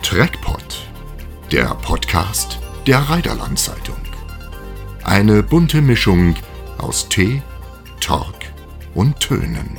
TrekPod, der Podcast der Reiderland-Zeitung. Eine bunte Mischung aus Tee, Talk und Tönen.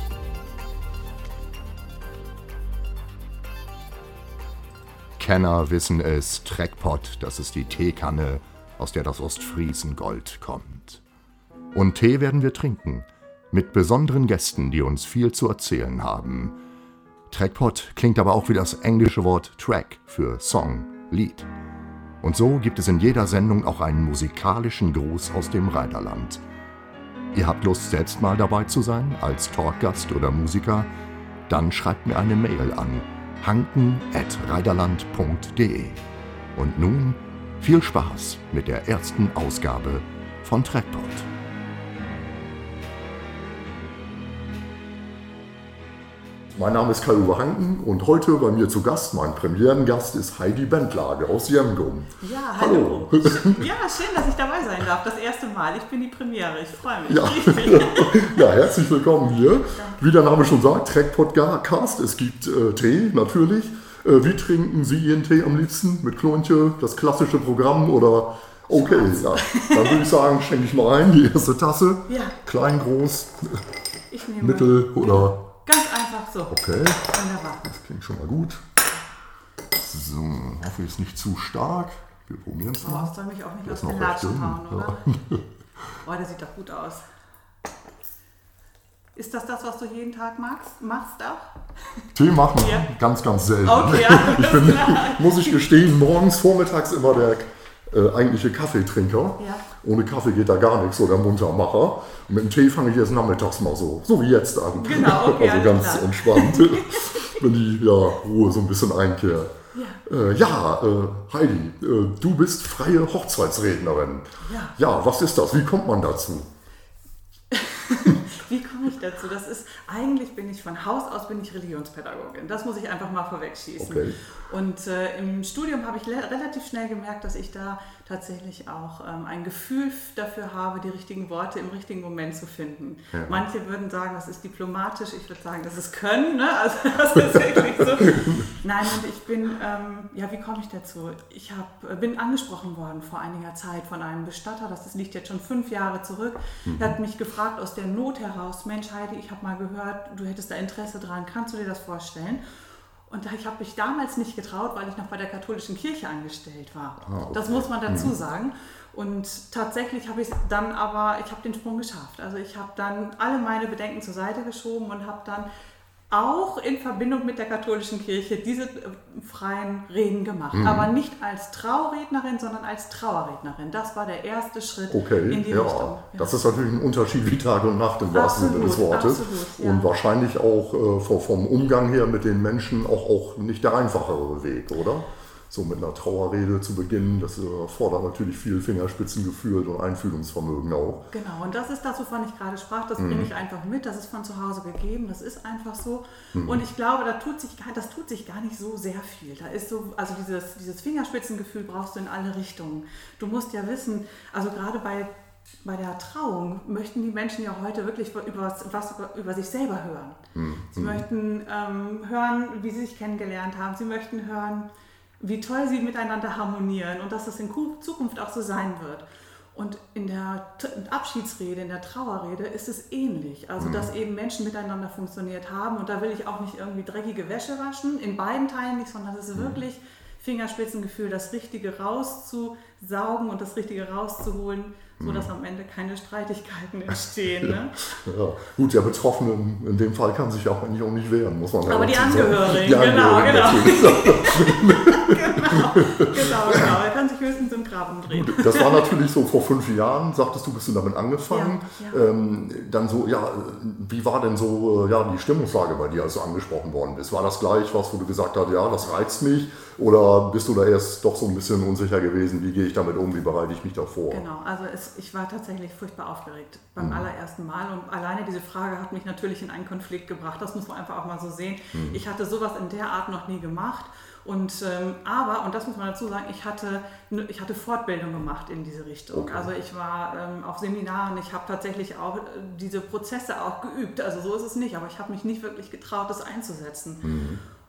Kenner wissen es, TrekPod, das ist die Teekanne, aus der das Ostfriesengold kommt. Und Tee werden wir trinken, mit besonderen Gästen, die uns viel zu erzählen haben. TrekPod klingt aber auch wie das englische Wort Track für Song, Lied. Und so gibt es in jeder Sendung auch einen musikalischen Gruß aus dem Reiderland. Ihr habt Lust, selbst mal dabei zu sein, als Talkgast oder Musiker? Dann schreibt mir eine Mail an hanken@reiderland.de. Und nun viel Spaß mit der ersten Ausgabe von TrekPod. Mein Name ist Kai-Uwe Hanken und heute bei mir zu Gast, mein Premierengast, ist Heidi Bentlage aus Jemgum. Ja, hallo. Ja, schön, dass ich dabei sein darf. Das erste Mal. Ich bin die Premiere. Ich freue mich. Ja, ja, herzlich willkommen hier. Danke. Wie der Name schon sagt, TrekPodcast. Es gibt Tee natürlich. Wie trinken Sie Ihren Tee am liebsten? Mit Klontje, das klassische Programm oder... Okay, ja. Dann würde ich sagen, schenke ich mal ein, die erste Tasse. Ja. Klein, groß, ich nehme mittel oder... Ganz einfach so. Okay, wunderbar. Das klingt schon mal gut. So, hoffe ich, ist nicht zu stark. Wir probieren es mal. Das soll mich auch nicht aus den Latschen hauen, oder? Ja. Oh, der sieht doch gut aus. Ist das, was du jeden Tag machst auch? Tee machen? Ja. Ganz, ganz selten. Okay, ja, muss ich gestehen, morgens, vormittags immer der eigentliche Kaffeetrinker. Ja. Ohne Kaffee geht da gar nichts, so der Muntermacher. Und mit dem Tee fange ich erst nachmittags mal so wie jetzt an. Genau, okay, also ganz klar. Entspannt, wenn die Ruhe so ein bisschen einkehrt. Ja, Heidi, du bist freie Hochzeitsrednerin. Ja, was ist das? Wie kommt man dazu? Wie komme ich dazu? Eigentlich bin ich von Haus aus Religionspädagogin. Das muss ich einfach mal vorwegschießen. Okay. Und im Studium habe ich relativ schnell gemerkt, dass ich da tatsächlich auch ein Gefühl dafür habe, die richtigen Worte im richtigen Moment zu finden. Ja. Manche würden sagen, das ist diplomatisch. Ich würde sagen, das ist Können. Ne? Also das ist wirklich so. Nein, und ich bin, wie komme ich dazu? Ich bin angesprochen worden vor einiger Zeit von einem Bestatter, das liegt jetzt schon 5 Jahre zurück. Er hat mich gefragt aus der Not heraus, Mensch Heidi, ich habe mal gehört, du hättest da Interesse dran, kannst du dir das vorstellen? Und ich habe mich damals nicht getraut, weil ich noch bei der katholischen Kirche angestellt war. Okay. Das muss man dazu sagen. Und tatsächlich habe ich dann den Sprung geschafft. Also ich habe dann alle meine Bedenken zur Seite geschoben und habe dann auch in Verbindung mit der katholischen Kirche diese freien Reden gemacht. Aber nicht als Traurednerin, sondern als Trauerrednerin. Das war der erste Schritt in die Richtung. Ja. Das ist natürlich ein Unterschied wie Tag und Nacht im wahrsten Sinne des Wortes. Absolut, ja. Und wahrscheinlich auch vom Umgang her mit den Menschen auch nicht der einfachere Weg, oder? So mit einer Trauerrede zu beginnen, das fordert natürlich viel Fingerspitzengefühl und Einfühlungsvermögen auch. Genau, und das ist das, wovon ich gerade sprach, das bringe ich einfach mit, das ist von zu Hause gegeben, das ist einfach so. Und ich glaube, das tut sich gar nicht so sehr viel. Da ist so, also dieses Fingerspitzengefühl brauchst du in alle Richtungen. Du musst ja wissen, also gerade bei der Trauung möchten die Menschen ja heute wirklich was über sich selber hören. Sie möchten hören, wie sie sich kennengelernt haben, sie möchten hören, wie toll sie miteinander harmonieren und dass das in Zukunft auch so sein wird. Und in der Abschiedsrede, in der Trauerrede ist es ähnlich. Also, dass eben Menschen miteinander funktioniert haben. Und da will ich auch nicht irgendwie dreckige Wäsche waschen, in beiden Teilen nicht, sondern es ist wirklich Fingerspitzengefühl, das Richtige rauszusaugen und das Richtige rauszuholen, sodass am Ende keine Streitigkeiten entstehen. Ne? Ja. Gut, der Betroffene in dem Fall kann sich auch eigentlich auch nicht wehren, muss man sagen. Aber die Angehörigen, genau. Genau. Er kann sich höchstens im Grab umdrehen. Gut, das war natürlich so vor 5 Jahren, sagtest du, bist du damit angefangen. Ja. Dann so, wie war denn so die Stimmungslage bei dir, als du angesprochen worden bist? War das gleich was, wo du gesagt hast, ja, das reizt mich? Oder bist du da erst doch so ein bisschen unsicher gewesen, wie gehe ich damit um, wie bereite ich mich da vor? Genau, also ich war tatsächlich furchtbar aufgeregt beim allerersten Mal und alleine diese Frage hat mich natürlich in einen Konflikt gebracht, das muss man einfach auch mal so sehen. Ich hatte sowas in der Art noch nie gemacht und aber, und das muss man dazu sagen, ich hatte Fortbildung gemacht in diese Richtung. Okay. Also ich war auf Seminaren, ich habe tatsächlich auch diese Prozesse auch geübt, also so ist es nicht, aber ich habe mich nicht wirklich getraut, das einzusetzen.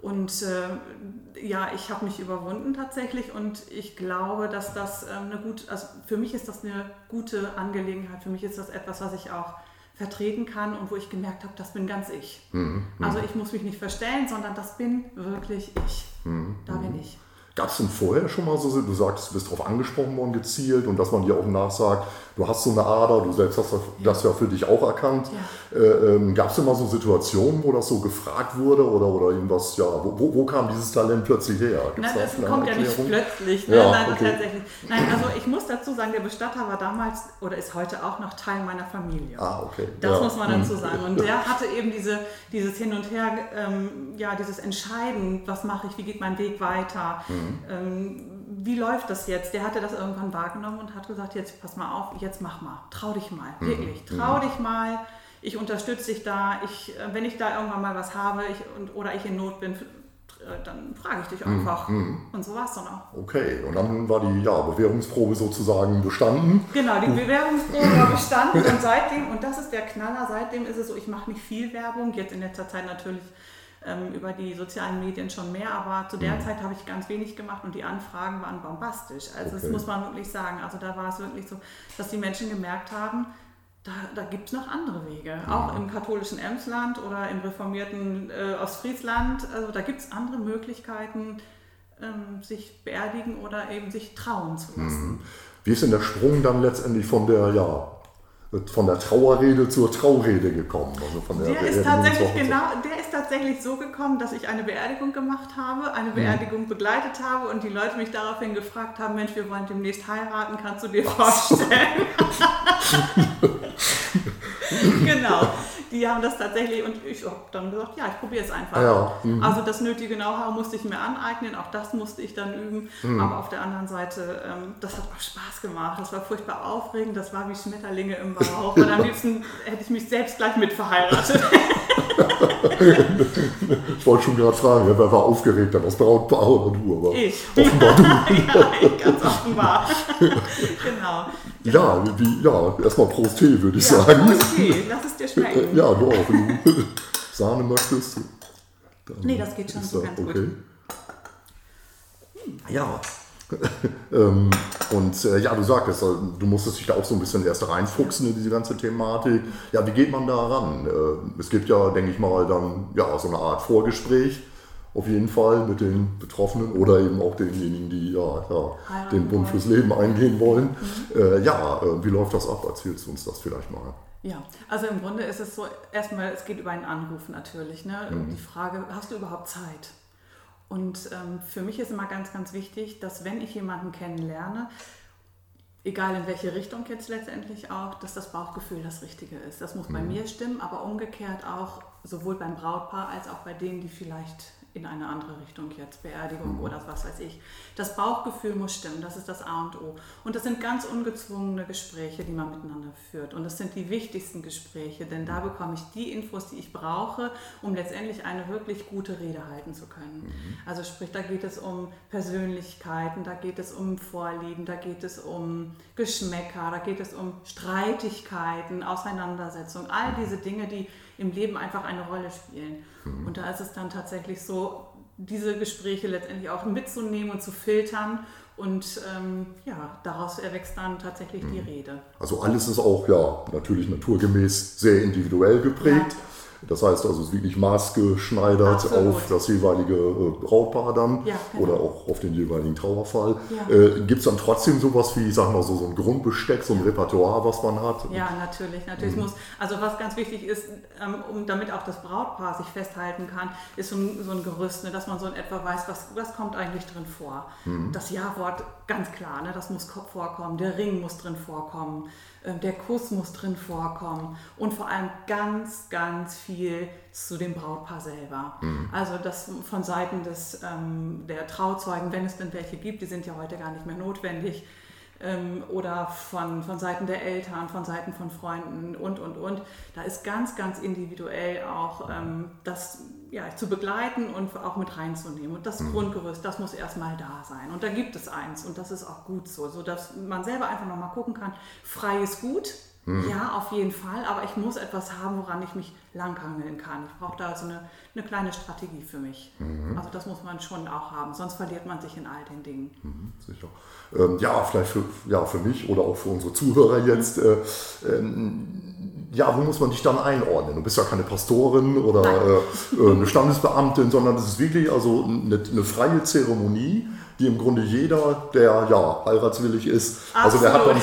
Und ich habe mich überwunden tatsächlich und ich glaube, dass das also für mich ist das eine gute Angelegenheit. Für mich ist das etwas, was ich auch vertreten kann und wo ich gemerkt habe, das bin ganz ich. Also ich muss mich nicht verstellen, sondern das bin wirklich ich. Da bin ich. Gab es denn vorher schon mal so, du sagst, du bist darauf angesprochen worden, gezielt, und dass man dir auch nachsagt, du hast so eine Ader, du selbst hast das ja für dich auch erkannt. Ja. Gab es denn mal so Situationen, wo das so gefragt wurde oder irgendwas, wo kam dieses Talent plötzlich her? Nein, das kommt ja nicht plötzlich. Ne? Ja, nein, okay. Tatsächlich. Nein, also ich muss dazu sagen, der Bestatter war damals oder ist heute auch noch Teil meiner Familie. Okay. Das muss man dazu sagen. Und der hatte eben dieses Hin und Her, dieses Entscheiden, was mache ich, wie geht mein Weg weiter. Wie läuft das jetzt? Der hatte das irgendwann wahrgenommen und hat gesagt, jetzt pass mal auf, jetzt mach mal, trau dich mal, wirklich, trau dich mal, ich unterstütze dich da, wenn ich da irgendwann mal was habe oder ich in Not bin, dann frage ich dich einfach. Und so war es dann auch. Okay, und dann war die Bewährungsprobe sozusagen bestanden. Genau, die Bewährungsprobe war bestanden und seitdem, und das ist der Knaller, seitdem ist es so, ich mache nicht viel Werbung, jetzt in letzter Zeit natürlich über die sozialen Medien schon mehr, aber zu der Zeit habe ich ganz wenig gemacht und die Anfragen waren bombastisch. Also das muss man wirklich sagen. Also da war es wirklich so, dass die Menschen gemerkt haben, da gibt es noch andere Wege. Auch im katholischen Emsland oder im reformierten Ostfriesland. Also da gibt es andere Möglichkeiten, sich beerdigen oder eben sich trauen zu lassen. Wie ist denn der Sprung dann letztendlich von der Trauerrede zur Traurede gekommen? Also von der ist tatsächlich so gekommen, dass ich eine Beerdigung gemacht habe, eine Beerdigung begleitet habe und die Leute mich daraufhin gefragt haben, Mensch, wir wollen demnächst heiraten, kannst du dir vorstellen? Genau, die haben das tatsächlich und ich habe dann gesagt, ich probiere es einfach. Ja. Also das nötige Know-how musste ich mir aneignen, auch das musste ich dann üben, aber auf der anderen Seite, das hat auch Spaß gemacht, das war furchtbar aufregend, das war wie Schmetterlinge im Bauch und am liebsten hätte ich mich selbst gleich mit verheiratet. Ich wollte schon gerade fragen, wer war aufgeregter, das Brautpaar oder du? Aber ich. Offenbar du. Ich, ganz offenbar. Genau. Erstmal Prost Tee, würde ich sagen. Prost Tee, lass es dir schmecken. Ja, du auch. Wenn du Sahne möchtest. Nee, das geht schon so ganz gut. Ja. Du sagtest, du musstest dich da auch so ein bisschen erst reinfuchsen in diese ganze Thematik. Ja, wie geht man da ran? Es gibt ja, denke ich mal, dann so eine Art Vorgespräch, auf jeden Fall mit den Betroffenen oder eben auch denjenigen, die den Bund fürs Leben eingehen wollen. Wie läuft das ab? Erzählst du uns das vielleicht mal? Ja, also im Grunde ist es so, erstmal, es geht über einen Anruf natürlich. Ne? Die Frage, hast du überhaupt Zeit? Und für mich ist immer ganz, ganz wichtig, dass wenn ich jemanden kennenlerne, egal in welche Richtung jetzt letztendlich auch, dass das Bauchgefühl das Richtige ist. Das muss bei mir stimmen, aber umgekehrt auch sowohl beim Brautpaar als auch bei denen, die vielleicht in eine andere Richtung jetzt, Beerdigung oder was weiß ich. Das Bauchgefühl muss stimmen, das ist das A und O. Und das sind ganz ungezwungene Gespräche, die man miteinander führt. Und das sind die wichtigsten Gespräche, denn da bekomme ich die Infos, die ich brauche, um letztendlich eine wirklich gute Rede halten zu können. Also sprich, da geht es um Persönlichkeiten, da geht es um Vorlieben, da geht es um Geschmäcker, da geht es um Streitigkeiten, Auseinandersetzungen, all diese Dinge, die im Leben einfach eine Rolle spielen. Und da ist es dann tatsächlich so, diese Gespräche letztendlich auch mitzunehmen und zu filtern und daraus erwächst dann tatsächlich die Rede. Also alles ist auch natürlich naturgemäß sehr individuell geprägt. Ja. Das heißt also, es ist wirklich maßgeschneidert auf das jeweilige Brautpaar dann oder auch auf den jeweiligen Trauerfall. Ja. Gibt es dann trotzdem sowas wie, so ein Grundbesteck, so ein Repertoire, was man hat? Ja, natürlich. Also was ganz wichtig ist, damit auch das Brautpaar sich festhalten kann, ist so ein Gerüst, ne, dass man so in etwa weiß, was kommt eigentlich drin vor. Das Ja-Wort, ganz klar, ne, das muss vorkommen, der Ring muss drin vorkommen. Der Kuss muss drin vorkommen und vor allem ganz, ganz viel zu dem Brautpaar selber. Also das von Seiten der Trauzeugen, wenn es denn welche gibt, die sind ja heute gar nicht mehr notwendig, oder von Seiten der Eltern, von Seiten von Freunden und. Da ist ganz, ganz individuell auch das zu begleiten und auch mit reinzunehmen. Und das Grundgerüst, das muss erstmal da sein. Und da gibt es eins und das ist auch gut so, sodass man selber einfach nochmal gucken kann, frei ist gut, Ja, auf jeden Fall, aber ich muss etwas haben, woran ich mich langhangeln kann. Ich brauche da so eine kleine Strategie für mich. Also das muss man schon auch haben, sonst verliert man sich in all den Dingen. Sicher. Ja, vielleicht für mich oder auch für unsere Zuhörer jetzt. Wo muss man dich dann einordnen? Du bist ja keine Pastorin oder eine Standesbeamtin, sondern es ist wirklich also eine freie Zeremonie, die im Grunde jeder, der heiratswillig ist, also der hat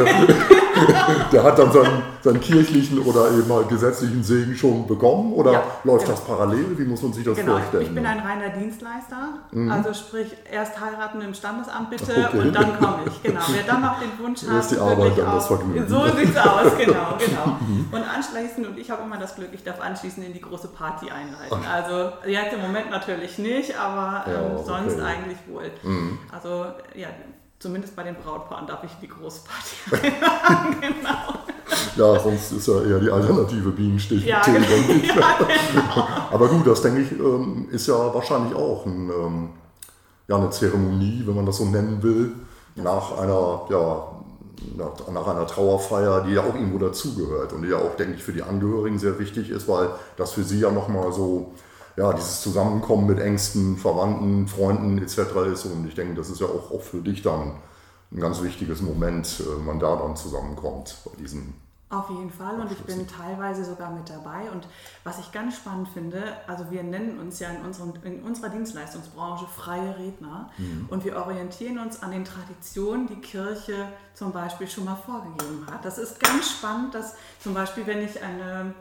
dann seinen kirchlichen oder eben mal gesetzlichen Segen schon bekommen oder läuft das parallel? Wie muss man sich das vorstellen? Ich bin ein reiner Dienstleister, also sprich erst heiraten im Standesamt bitte und dann komme ich. Genau. Wer dann noch den Wunsch hat, ist die Arbeit dann das Vergnügen. So sieht's aus, genau. Und anschließend, und ich habe immer das Glück, ich darf anschließend in die große Party einleiten. Also jetzt im Moment natürlich nicht, aber sonst eigentlich wohl. Also zumindest bei den Brautpaaren darf ich in die große Party einladen, genau. Ja, sonst ist ja eher die Alternative Bienenstich mit Tee. Genau. Aber gut, das denke ich, ist ja wahrscheinlich auch eine Zeremonie, wenn man das so nennen will, nach einer Trauerfeier, die ja auch irgendwo dazugehört und die ja auch, denke ich, für die Angehörigen sehr wichtig ist, weil das für sie ja nochmal so, dieses Zusammenkommen mit Ängsten, Verwandten, Freunden etc. ist. Und ich denke, das ist ja auch für dich dann ein ganz wichtiges Moment, wenn man da dann zusammenkommt bei diesen. Auf jeden Fall, und ich bin teilweise sogar mit dabei. Und was ich ganz spannend finde, also wir nennen uns ja in unserer Dienstleistungsbranche freie Redner und wir orientieren uns an den Traditionen, die Kirche zum Beispiel schon mal vorgegeben hat. Das ist ganz spannend, dass zum Beispiel, wenn ich eine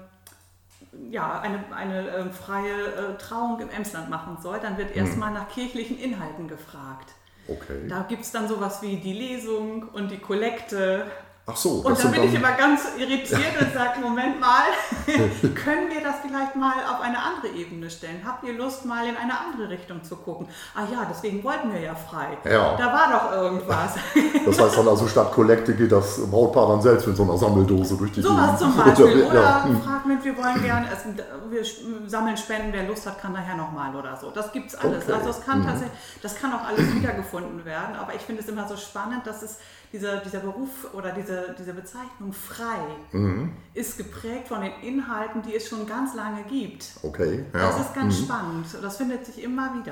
freie Trauung im Emsland machen soll, dann wird erstmal nach kirchlichen Inhalten gefragt. Okay. Da gibt es dann sowas wie die Lesung und die Kollekte. Ach so. Und dann bin ich immer ganz irritiert und sage, Moment mal, können wir das vielleicht mal auf eine andere Ebene stellen? Habt ihr Lust, mal in eine andere Richtung zu gucken? Ah ja, deswegen wollten wir ja frei. Ja. Da war doch irgendwas. Das heißt dann also, statt Kollekte geht das Brautpaar dann selbst mit so einer Sammeldose durch die Gegend. Sowas zum Beispiel. Oder fragt mit, wir wollen gerne essen, wir sammeln Spenden, wer Lust hat, kann nachher nochmal oder so. Das gibt's alles. Okay. Also das kann auch alles wiedergefunden werden. Aber ich finde es immer so spannend, dass es dieser Beruf oder diese Bezeichnung frei ist geprägt von den Inhalten, die es schon ganz lange gibt. Okay. Ja. Das ist ganz spannend. Das findet sich immer wieder.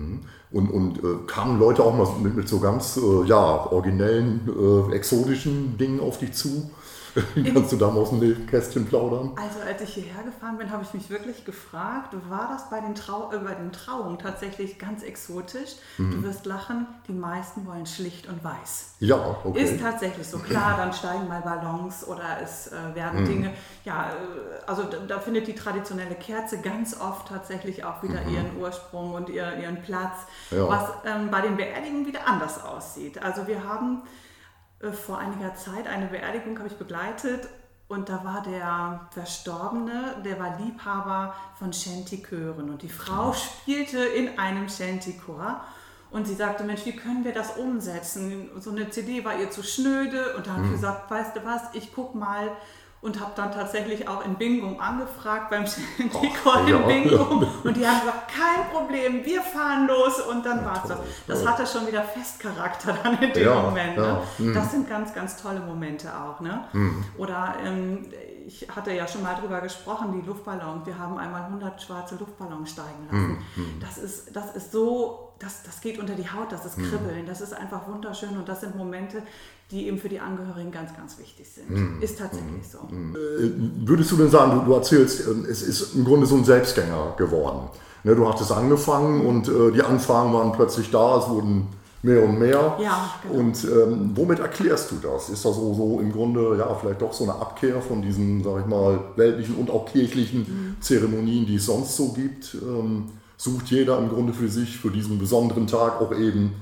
Und kamen Leute auch mal mit so ganz originellen, exotischen Dingen auf dich zu? Kannst du da mal aus dem Nähkästchen plaudern? Also als ich hierher gefahren bin, habe ich mich wirklich gefragt, war das bei den Trauungen tatsächlich ganz exotisch? Du wirst lachen, die meisten wollen schlicht und weiß. Ja, okay. Ist tatsächlich so. Klar, dann steigen mal Ballons oder es werden Dinge, also da findet die traditionelle Kerze ganz oft tatsächlich auch wieder ihren Ursprung und ihren Platz, was bei den Beerdigungen wieder anders aussieht. Also wir haben vor einiger Zeit eine Beerdigung habe ich begleitet und da war der Verstorbene, der war Liebhaber von Shanty-Chören und die Frau spielte in einem Shanty-Chor und sie sagte, Mensch, wie können wir das umsetzen? So eine CD war ihr zu schnöde und da habe ich gesagt, weißt du was, ich guck mal und habe dann tatsächlich auch in Bingum angefragt beim Shanty-Chor in Bingum und die haben gesagt, kein Problem, wir fahren los und dann war es das. Das hatte schon wieder Festcharakter dann in dem Moment. Ne? Das sind ganz, ganz tolle Momente auch. Ne? Oder ich hatte ja schon mal drüber gesprochen, die Luftballons, wir haben einmal 100 schwarze Luftballons steigen lassen. Das ist so, das geht unter die Haut, das ist Kribbeln, das ist einfach wunderschön und das sind Momente, die eben für die Angehörigen ganz, ganz wichtig sind. Ist tatsächlich so. Würdest du denn sagen, du erzählst, es ist im Grunde so ein Selbstgänger geworden. Ne, du hattest angefangen und die Anfragen waren plötzlich da, es wurden mehr und mehr. Ja, genau. Und womit erklärst du das? Ist das so im Grunde vielleicht doch so eine Abkehr von diesen, sag ich mal, weltlichen und auch kirchlichen Zeremonien, die es sonst so gibt? Sucht jeder im Grunde für sich, für diesen besonderen Tag auch eben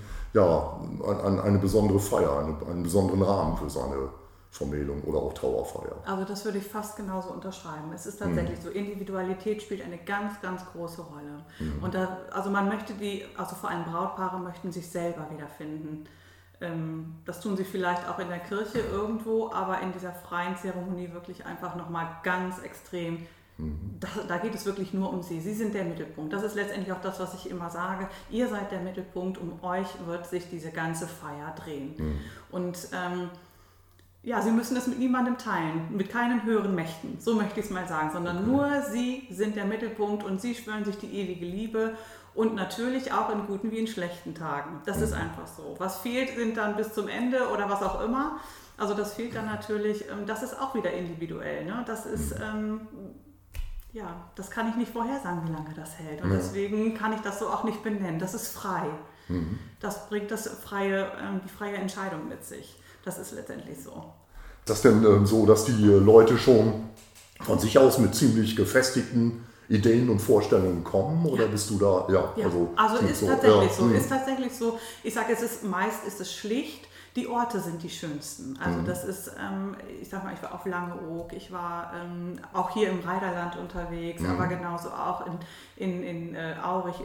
eine besondere Feier, einen besonderen Rahmen für seine Vermählung oder auch Trauerfeier. Also das würde ich fast genauso unterschreiben. Es ist tatsächlich so, Individualität spielt eine ganz, ganz große Rolle. Und man möchte vor allem Brautpaare möchten sich selber wiederfinden. Das tun sie vielleicht auch in der Kirche irgendwo, aber in dieser freien Zeremonie wirklich einfach nochmal ganz extrem. Da geht es wirklich nur um Sie. Sie sind der Mittelpunkt. Das ist letztendlich auch das, was ich immer sage. Ihr seid der Mittelpunkt, um euch wird sich diese ganze Feier drehen. Und ja, sie müssen es mit niemandem teilen, mit keinen höheren Mächten, so möchte ich es mal sagen, sondern nur sie sind der Mittelpunkt und sie schwören sich die ewige Liebe und natürlich auch in guten wie in schlechten Tagen. Das ist einfach so. Was fehlt, sind dann bis zum Ende oder was auch immer. Also das fehlt dann natürlich, das ist auch wieder individuell. Ne? Das ist, ja, das kann ich nicht vorhersagen, wie lange das hält. Und deswegen kann ich das so auch nicht benennen. Das ist frei. Das bringt die freie Entscheidung mit sich. Das ist letztendlich so. Ist das denn so, dass die Leute schon von sich aus mit ziemlich gefestigten Ideen und Vorstellungen kommen? Oder bist du da? Ja. Also ist so, tatsächlich so. Ist tatsächlich so. Ich sage, meist ist es schlicht. Die Orte sind die schönsten. Also das ist, ich sag mal, ich war auf Langeoog, ich war auch hier im Rheiderland unterwegs, aber genauso auch in Aurich,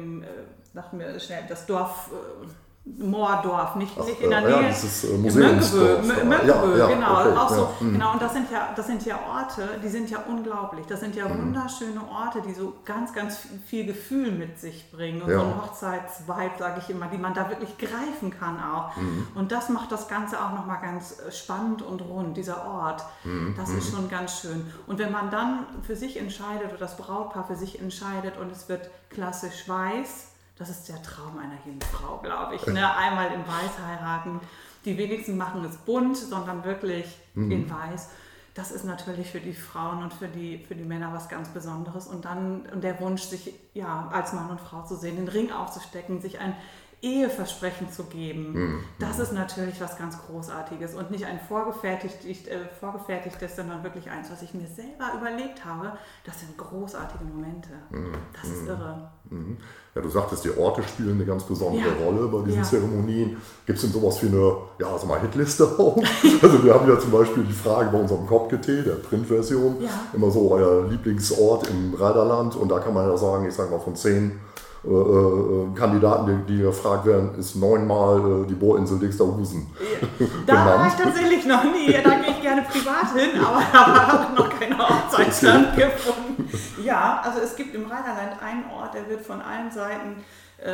sag mir schnell, das Dorf, Moordorf, nicht in der Nähe. Ja, das ist Museumsdorf. Mönckeberg, genau. Okay, auch so, genau. Und das sind ja Orte, die sind ja unglaublich. Das sind ja wunderschöne Orte, die so ganz, ganz viel Gefühl mit sich bringen. Und so ein Hochzeitsvibe, sage ich immer, die man da wirklich greifen kann auch. Und das macht das Ganze auch nochmal ganz spannend und rund, dieser Ort. Das ist schon ganz schön. Und wenn man dann für sich entscheidet, oder das Brautpaar für sich entscheidet und es wird klassisch weiß, das ist der Traum einer jeden Frau, glaube ich. Ne? Einmal in Weiß heiraten. Die wenigsten machen es bunt, sondern wirklich in Weiß. Das ist natürlich für die Frauen und für die Männer was ganz Besonderes. Und der Wunsch, sich als Mann und Frau zu sehen, den Ring aufzustecken, sich ein Eheversprechen zu geben, das ist natürlich was ganz Großartiges und nicht ein vorgefertigtes, sondern wirklich eins, was ich mir selber überlegt habe. Das sind großartige Momente. Das ist irre. Ja, du sagtest, die Orte spielen eine ganz besondere Rolle bei diesen Zeremonien. Gibt es denn sowas wie eine Hitliste auch? Also wir haben ja zum Beispiel die Frage bei unserem Kopke-Tee, der Printversion, immer so euer Lieblingsort im Rheiderland und da kann man ja sagen, ich sage mal von 10 Kandidaten, die gefragt werden, ist 9-mal die Bohrinsel Dixterhusen. Da war ich tatsächlich noch nie. Da gehe ich gerne privat hin, aber da habe noch keine Hochzeit stattgefunden. Ja, also es gibt im Rheiderland einen Ort, der wird von allen Seiten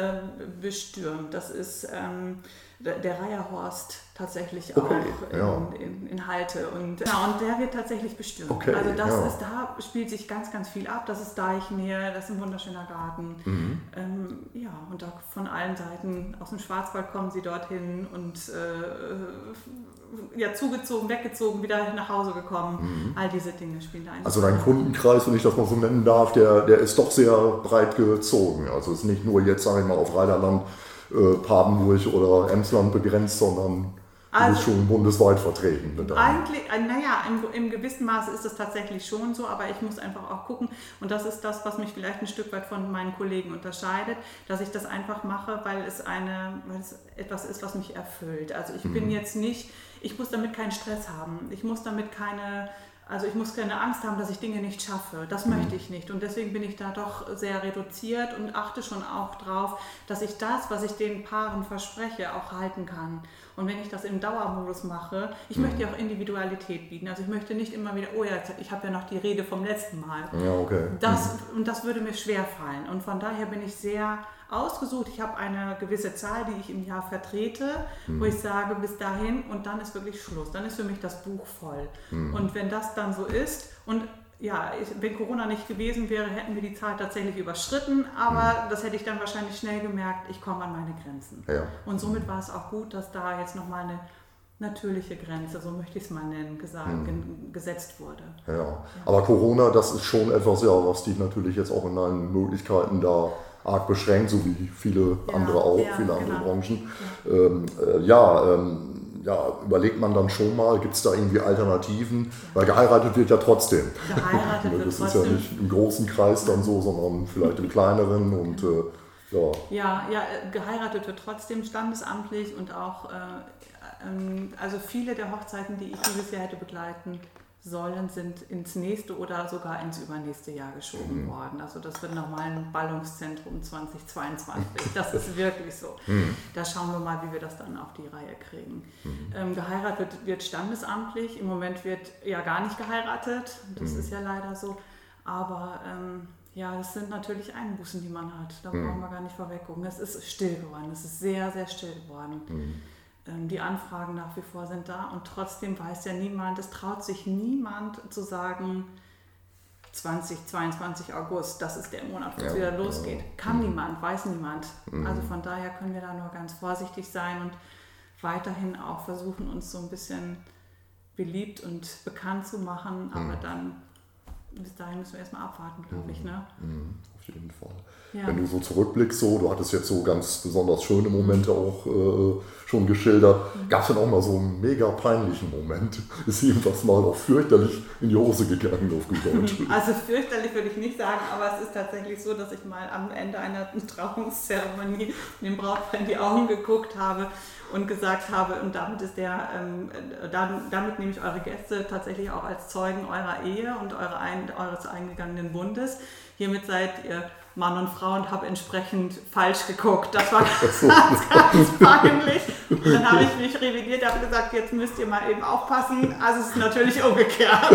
bestürmt. Das ist der Reiherhorst tatsächlich auch in Halte. Und der wird tatsächlich bestürmt. Okay, also da spielt sich ganz, ganz viel ab. Das ist Deichnähe, das ist ein wunderschöner Garten. Und da von allen Seiten, aus dem Schwarzwald kommen sie dorthin und zugezogen, weggezogen, wieder nach Hause gekommen. All diese Dinge spielen da eine Also dein Kundenkreis, wenn ich das mal so nennen darf, der ist doch sehr breit gezogen. Also es ist nicht nur jetzt, sage ich mal, auf Rheiderland, Papenburg oder Emsland begrenzt, sondern du bist schon bundesweit vertreten. Eigentlich, im gewissen Maße ist es tatsächlich schon so, aber ich muss einfach auch gucken und das ist das, was mich vielleicht ein Stück weit von meinen Kollegen unterscheidet, dass ich das einfach mache, weil es etwas ist, was mich erfüllt. Also ich bin jetzt nicht, ich muss damit keinen Stress haben, ich muss keine Angst haben, dass ich Dinge nicht schaffe. Das möchte ich nicht. Und deswegen bin ich da doch sehr reduziert und achte schon auch drauf, dass ich das, was ich den Paaren verspreche, auch halten kann. Und wenn ich das im Dauermodus mache, ich möchte ja auch Individualität bieten. Also ich möchte nicht immer wieder, ich habe ja noch die Rede vom letzten Mal. Ja, okay. Und das würde mir schwer fallen. Und von daher bin ich sehr ausgesucht. Ich habe eine gewisse Zahl, die ich im Jahr vertrete, wo ich sage, bis dahin und dann ist wirklich Schluss. Dann ist für mich das Buch voll. Und wenn das dann so ist und wenn Corona nicht gewesen wäre, hätten wir die Zahl tatsächlich überschritten, aber das hätte ich dann wahrscheinlich schnell gemerkt, ich komme an meine Grenzen. Ja. Und somit war es auch gut, dass da jetzt nochmal eine natürliche Grenze, so möchte ich es mal nennen, gesetzt wurde. Ja. Aber Corona, das ist schon etwas, was dich natürlich jetzt auch in deinen Möglichkeiten da arg beschränkt, so wie viele andere auch, viele andere Branchen. Überlegt man dann schon mal, gibt es da irgendwie Alternativen? Weil geheiratet wird ja trotzdem. Geheiratet wird das trotzdem. ist ja nicht im großen Kreis dann so, sondern vielleicht im kleineren und geheiratet wird trotzdem standesamtlich und auch, also viele der Hochzeiten, die ich dieses Jahr hätte begleiten sollen, sind ins nächste oder sogar ins übernächste Jahr geschoben worden. Also das wird nochmal ein Ballungszentrum 2022. Das ist wirklich so. Da schauen wir mal, wie wir das dann auf die Reihe kriegen. Geheiratet wird standesamtlich. Im Moment wird ja gar nicht geheiratet. Das ist ja leider so. Aber das sind natürlich Einbußen, die man hat. Da brauchen wir gar nicht vorweg gucken. Es ist still geworden. Es ist sehr, sehr still geworden. die Anfragen nach wie vor sind da und trotzdem weiß ja niemand, es traut sich niemand zu sagen, 2022 August, das ist der Monat, wo es wieder losgeht. Kann niemand, weiß niemand. Also von daher können wir da nur ganz vorsichtig sein und weiterhin auch versuchen, uns so ein bisschen beliebt und bekannt zu machen, aber dann bis dahin müssen wir erstmal abwarten, glaube ich. Ne? Auf jeden Fall. Ja. Wenn du so zurückblickst, du hattest jetzt so ganz besonders schöne Momente auch schon geschildert. Gab es denn auch mal so einen mega peinlichen Moment? Ist irgendwas mal auch fürchterlich in die Hose gegangen auf gut Deutsch? Also fürchterlich würde ich nicht sagen, aber es ist tatsächlich so, dass ich mal am Ende einer Trauungszeremonie dem Brautpaar in die Augen geguckt habe und gesagt habe, und damit ist damit nehme ich eure Gäste tatsächlich auch als Zeugen eurer Ehe und eures eingegangenen Bundes. Hiermit seid ihr Mann und Frau und habe entsprechend falsch geguckt. Das war ganz peinlich. Und dann habe ich mich revidiert, habe gesagt, jetzt müsst ihr mal eben aufpassen. Also es ist natürlich umgekehrt.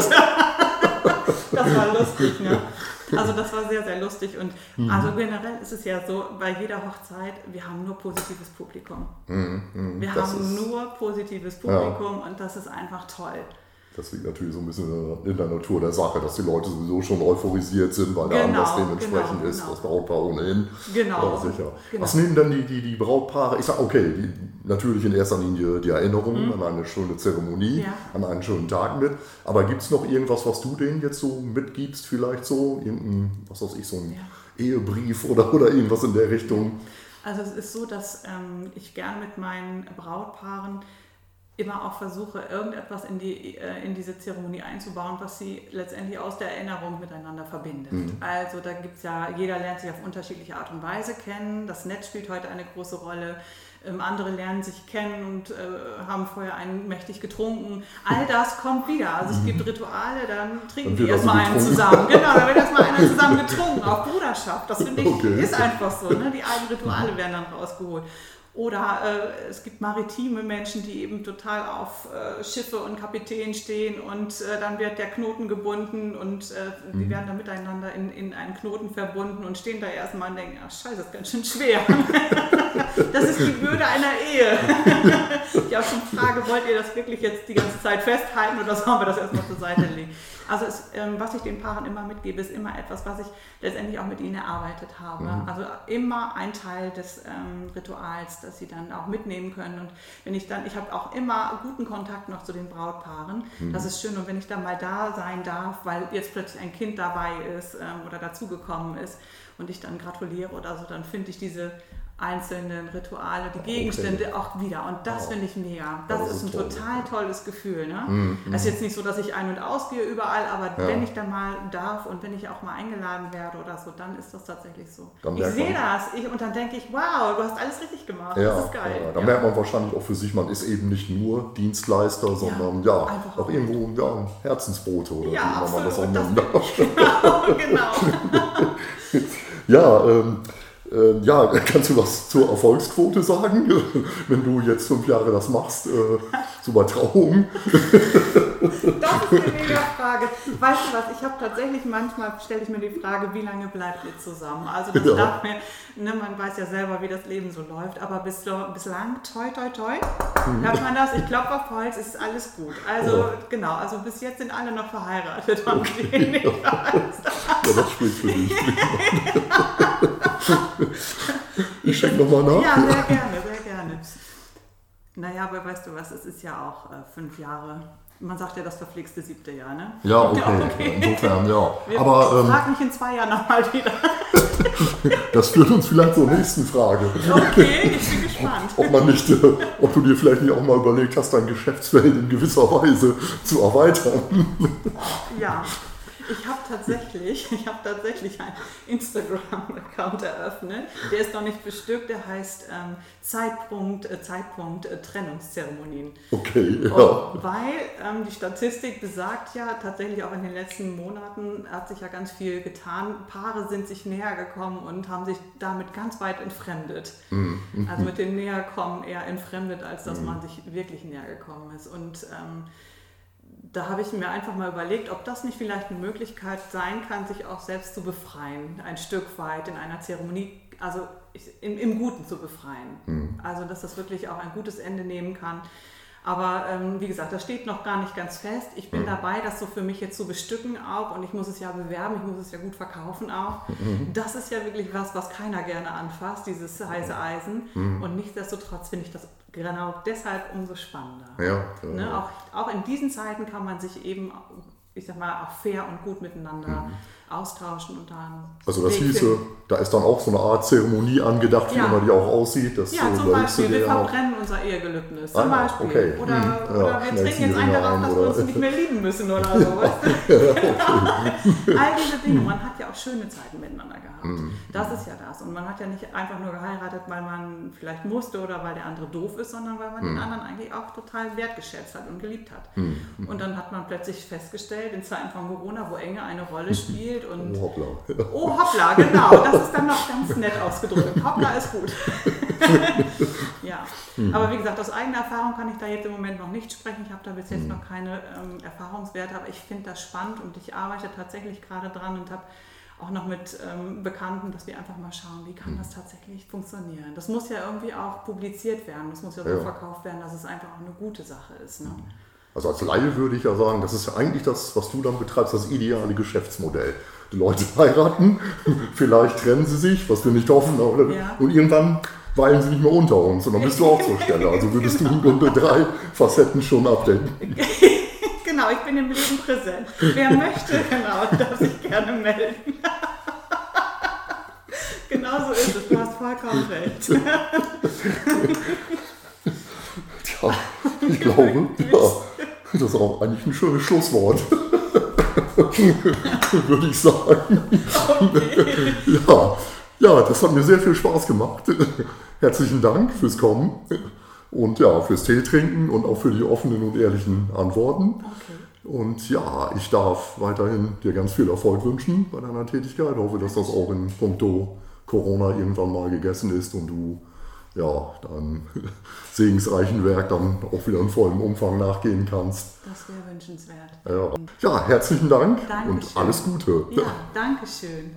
Das war lustig, ne? Also das war sehr, sehr lustig und also generell ist es ja so, bei jeder Hochzeit, wir haben nur positives Publikum. Wir haben nur positives Publikum und das ist einfach toll. Das liegt natürlich so ein bisschen in der Natur der Sache, dass die Leute sowieso schon euphorisiert sind, weil der Anlass dementsprechend ist, das Brautpaar ohnehin. Genau. Ja, sicher. Genau. Was nehmen denn die Brautpaare? Ich sage, okay, natürlich in erster Linie die Erinnerungen an eine schöne Zeremonie, an einen schönen Tag mit. Aber gibt es noch irgendwas, was du denen jetzt so mitgibst, vielleicht so? Irgendein, was weiß ich, so ein Ehebrief oder irgendwas in der Richtung? Also es ist so, dass ich gern mit meinen Brautpaaren immer auch versuche, irgendetwas in diese Zeremonie einzubauen, was sie letztendlich aus der Erinnerung miteinander verbindet. Also da gibt es ja, jeder lernt sich auf unterschiedliche Art und Weise kennen. Das Netz spielt heute eine große Rolle. Andere lernen sich kennen und haben vorher einen mächtig getrunken. All das kommt wieder. Also es gibt Rituale, dann trinken die erstmal einen zusammen. Genau, da wird erstmal einer zusammen getrunken, auf Bruderschaft. Das finde ich, ist einfach so. Ne? Die alten Rituale werden dann rausgeholt. Oder es gibt maritime Menschen, die eben total auf Schiffe und Kapitän stehen und dann wird der Knoten gebunden und die werden dann miteinander in einen Knoten verbunden und stehen da erstmal und denken, ach scheiße, das ist ganz schön schwer. Das ist die Bürde einer Ehe. Ich auch schon frage, wollt ihr das wirklich jetzt die ganze Zeit festhalten oder sollen wir das erstmal zur Seite legen? Also was ich den Paaren immer mitgebe, ist immer etwas, was ich letztendlich auch mit ihnen erarbeitet habe. Also immer ein Teil des Rituals, das sie dann auch mitnehmen können. Und wenn ich habe auch immer guten Kontakt noch zu den Brautpaaren. Das ist schön. Und wenn ich dann mal da sein darf, weil jetzt plötzlich ein Kind dabei ist oder dazugekommen ist und ich dann gratuliere oder so, dann finde ich diese einzelnen Rituale, die Gegenstände auch wieder. Und das finde ich mega. Das ist ein total tolles Gefühl. Ne? Es ist jetzt nicht so, dass ich ein- und ausgehe überall, aber wenn ich da mal darf und wenn ich auch mal eingeladen werde oder so, dann ist das tatsächlich so. Ich sehe das und dann denke ich, wow, du hast alles richtig gemacht. Das ist geil. Da merkt man wahrscheinlich auch für sich, man ist eben nicht nur Dienstleister, sondern auch irgendwo ein Herzensbote oder wie man das auch nennt. Genau. Kannst du was zur Erfolgsquote sagen, wenn du jetzt 5 Jahre das machst, so bei Trauungen? Das ist eine mega Frage. Weißt du was, ich habe tatsächlich, manchmal stelle ich mir die Frage, wie lange bleibt ihr zusammen? Also das darf mir, man weiß ja selber, wie das Leben so läuft, aber bislang, toi, toi, toi, hört man das? Ich klopfe auf Holz, es ist alles gut. Also genau, also bis jetzt sind alle noch verheiratet. Das spricht für dich. Ich schenke nochmal nach. Ja, sehr gerne, sehr gerne. Naja, aber weißt du was, es ist ja auch 5 Jahre. Man sagt ja das verpflegste 7. Jahr, ne? Ja, okay. Insofern, ja. Aber frag mich in 2 Jahren nochmal wieder. Das führt uns vielleicht zur nächsten Frage. Okay, ich bin gespannt. Ob du dir vielleicht nicht auch mal überlegt hast, dein Geschäftsfeld in gewisser Weise zu erweitern. Ja. Ich habe tatsächlich einen Instagram-Account eröffnet. Der ist noch nicht bestückt, der heißt Zeitpunkt Trennungszeremonien. Okay, ja. Weil die Statistik besagt ja tatsächlich auch in den letzten Monaten hat sich ja ganz viel getan. Paare sind sich näher gekommen und haben sich damit ganz weit entfremdet. Also mit dem Näherkommen eher entfremdet, als dass man sich wirklich näher gekommen ist. Und da habe ich mir einfach mal überlegt, ob das nicht vielleicht eine Möglichkeit sein kann, sich auch selbst zu befreien, ein Stück weit in einer Zeremonie, also im Guten zu befreien. Also dass das wirklich auch ein gutes Ende nehmen kann. Aber wie gesagt, das steht noch gar nicht ganz fest. Ich bin dabei, das so für mich jetzt zu bestücken auch, und ich muss es ja bewerben, ich muss es ja gut verkaufen auch. Das ist ja wirklich was keiner gerne anfasst, dieses heiße Eisen. Und nichtsdestotrotz finde ich das genau deshalb umso spannender. Ja, ne? Auch in diesen Zeiten kann man sich eben, ich sag mal, auch fair und gut miteinander austauschen und dann. Also das hieße, da ist dann auch so eine Art Zeremonie angedacht, wie immer die auch aussieht. Das ja, zum Beispiel, wir verbrennen unser Ehegelübnis, zum Beispiel. Okay. Oder wir trinken jetzt einen darauf, dass wir uns nicht mehr lieben müssen oder so. Weißt du? All diese Dinge, man hat ja auch schöne Zeiten miteinander gehabt. Das ist ja das. Und man hat ja nicht einfach nur geheiratet, weil man vielleicht musste oder weil der andere doof ist, sondern weil man den anderen eigentlich auch total wertgeschätzt hat und geliebt hat. Und dann hat man plötzlich festgestellt, in Zeiten von Corona, wo Enge eine Rolle spielt, und oh hoppla. Oh hoppla, genau, das ist dann noch ganz nett ausgedrückt. Hoppla ist gut. Ja, aber wie gesagt, aus eigener Erfahrung kann ich da jetzt im Moment noch nicht sprechen. Ich habe da bis jetzt noch keine Erfahrungswerte, aber ich finde das spannend und ich arbeite tatsächlich gerade dran und habe auch noch mit Bekannten, dass wir einfach mal schauen, wie kann das tatsächlich funktionieren. Das muss ja irgendwie auch publiziert werden, das muss ja so verkauft werden, dass es einfach auch eine gute Sache ist. Ne? Also als Laie würde ich ja sagen, das ist ja eigentlich das, was du dann betreibst, das ideale Geschäftsmodell. Die Leute heiraten, vielleicht trennen sie sich, was wir nicht hoffen, und irgendwann weilen sie nicht mehr unter uns und dann bist du auch zur Stelle. Also würdest du im Grunde 3 Facetten schon abdecken. Genau, ich bin im Leben präsent. Wer möchte, darf sich gerne melden. Genau so ist es, du hast vollkommen recht. Tja, ich glaube, das ist auch eigentlich ein schönes Schlusswort. Würde ich sagen. Okay. Ja, das hat mir sehr viel Spaß gemacht. Herzlichen Dank fürs Kommen und fürs Tee trinken und auch für die offenen und ehrlichen Antworten. Okay. Und ich darf weiterhin dir ganz viel Erfolg wünschen bei deiner Tätigkeit. Ich hoffe, dass das auch in puncto Corona irgendwann mal gegessen ist und du deinem segensreichen Werk dann auch wieder in vollem Umfang nachgehen kannst. Das wäre wünschenswert. Ja, herzlichen Dank. Dankeschön. Und alles Gute. Ja, danke schön.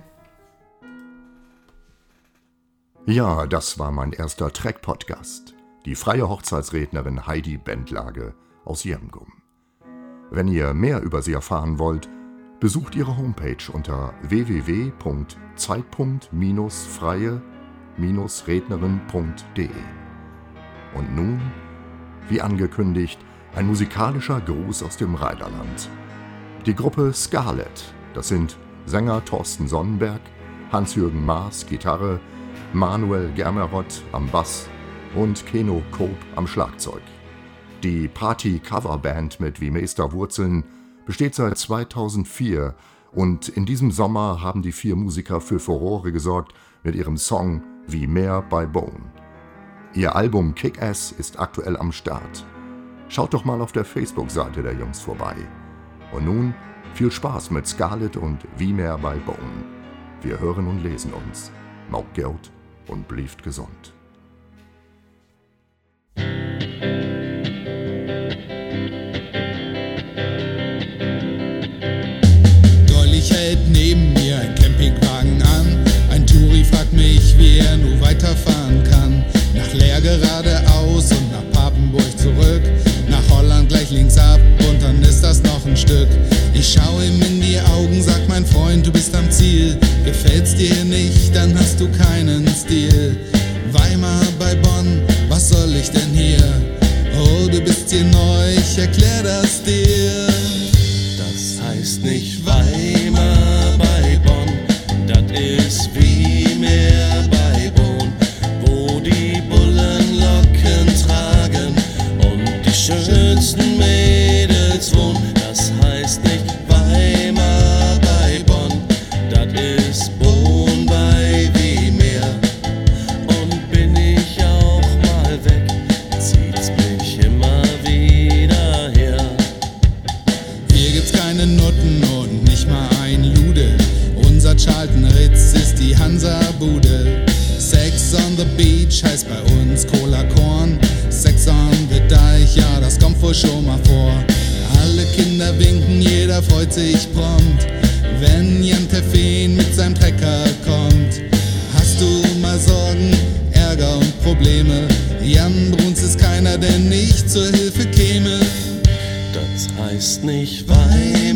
Ja, das war mein erster Track-Podcast. Die freie Hochzeitsrednerin Heidi Bendlage aus Jemgum. Wenn ihr mehr über sie erfahren wollt, besucht ihre Homepage unter www.zeitpunkt-freie-rednerin.de. Und nun, wie angekündigt, ein musikalischer Gruß aus dem Rheinland. Die Gruppe Scarlett, das sind Sänger Thorsten Sonnenberg, Hans-Jürgen Maas, Gitarre, Manuel Germerott am Bass und Keno Koop am Schlagzeug. Die Party-Coverband mit Wiemeester Wurzeln besteht seit 2004 und in diesem Sommer haben die 4 Musiker für Furore gesorgt mit ihrem Song Wie mehr bei Bone. Ihr Album Kick-Ass ist aktuell am Start. Schaut doch mal auf der Facebook-Seite der Jungs vorbei. Und nun viel Spaß mit Scarlett und Wie mehr bei Bone. Wir hören und lesen uns. Mauk Geld und blieft gesund. Neulich hält neben mir ein Campingwagen an. Ein Touri fragt mich, wie er nur weiterfahren kann. Nach Leer geradeaus und nach Papenburg zurück. Nach Holland gleich links ab und dann ist das noch ein Stück. Ich schau ihm in die Augen, sag mein Freund, du bist am Ziel. Gefällt's dir nicht, dann hast du keinen Stil. Weimar bei Bonn, was soll ich denn hier? Oh, du bist hier neu, ich erklär das dir. Das heißt nicht Weimar bei Bonn, das ist wie mehr bei Bonn, wo die Bullen Locken tragen und die schönsten Mädels wohnen. Das heißt nicht Weimar bei Bonn, das ist Bonn bei wie mehr. Und bin ich auch mal weg, zieht's mich immer wieder her. Hier gibt's keine Nutten und nicht mal ein Lude. Unser Charlton Ritz ist die Hansa-Bude. Sex on the Beach heißt bei uns Cola Korn. Sex on the Deich, ja, das kommt wohl schon mal vor. Alle Kinder freut sich prompt, wenn Jan Terfen mit seinem Trecker kommt. Hast du mal Sorgen, Ärger und Probleme? Jan Bruns ist keiner, der nicht zur Hilfe käme. Das heißt nicht Weimar